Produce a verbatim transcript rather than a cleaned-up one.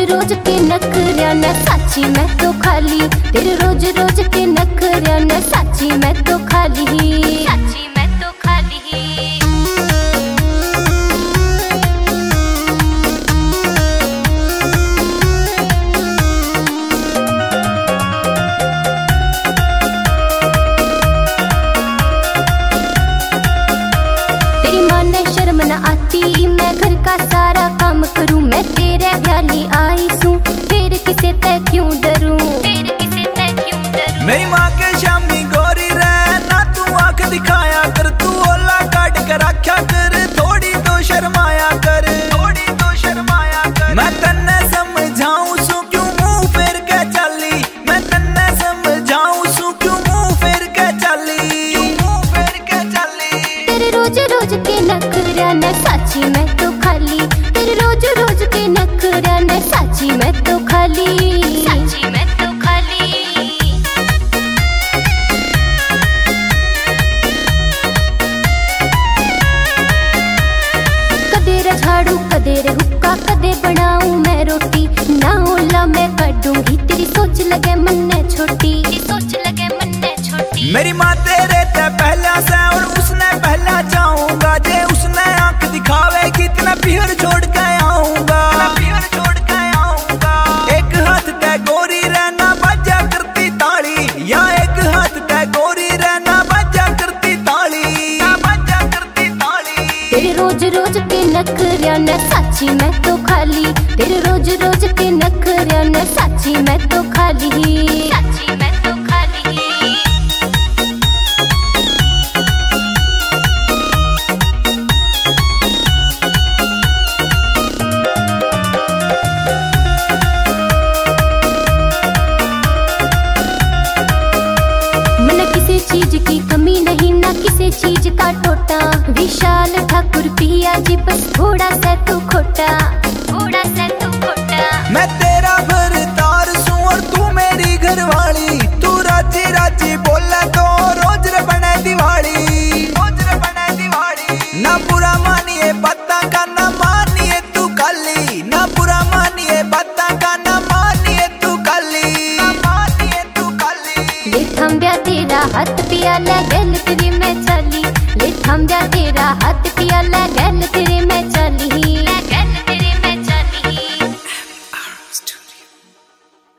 रोज के नखरिया न साची मैं तो खाली, तेरे रोज रोज के नखरिया न साची मैं तो खाली, साची मैं तो खाली। तेरी माँ ने शर्म न आती मैं घर का सारा काम करूं, मैं तेरे भ्याली आई सूं फिर किसे ते क्यों डरूं, फिर किसे ते क्यों डरूं। मेरी माँ के शामी गोरी रह ना तू आंख दिखाया कर, तू ओला काट कर रखा कर, थोड़ी तो शर्माया कर, थोड़ी तो शर्माया कर। मैं तन्ने समझाऊं सू क्यों मुंह फेर के चली, मैं तन्ने समझाऊं सू क्यों मुंह फेर के चली, क्यों मुंह फेर के चली। तेरे रोज रोज के नखरिया न साची मैं तो खाली, तेरे रोज रोज के नखरिया न साची मैं तो खाली, साची मैं तो खाली। कदे रे झाड़ू कदे रे हुक्का कदे बनाऊं मैं रोटी, ना ओला मैं करूंगी तेरी सोच लगे मन ने छोटी, सोच लगे मन ने छोटी। मेरी माँ तेरे ते पहला से और उसने पहला जाऊंगा, जे उसने आंख दिखावेगी इतना पीहर छोड़ के आऊंगा, पीहर छोड़ के आऊंगा। एक हाथ ते गोरी रहना बजा करती ताली, या एक हाथ ते गोरी रहना बजा करती ताली, बजा करती ताली। तेरे रोज रोज के नखरिया न साची मैं तो खाली, तेरे रोज रोज के नखरिया न साची मैं तो खाली, साची मैं तो खाली। मन किसी चीज की कमी नहीं ना किसी चीज का टोटा, विशाल ठाकुर पिया जी बस थोड़ा सा तू खोटा, थोड़ा सा तू खोटा। मैं तेरा भरतार सूं और तू मेरी घरवाली, तू राजी राजी बोले तो रोज रे बने दिवाली, रोज रे बने दिवाली। ना बुरा मानिए बातां का ना मानिए तू काली, ना बुरा मानिए बातां का ना मानिए तू काली, ना मानिए तू काली। ले थम्बिया तेरा हाथ पिया ले गल तेरी मैं चली, ले थम्बिया तेरा हाथ पिया ले गल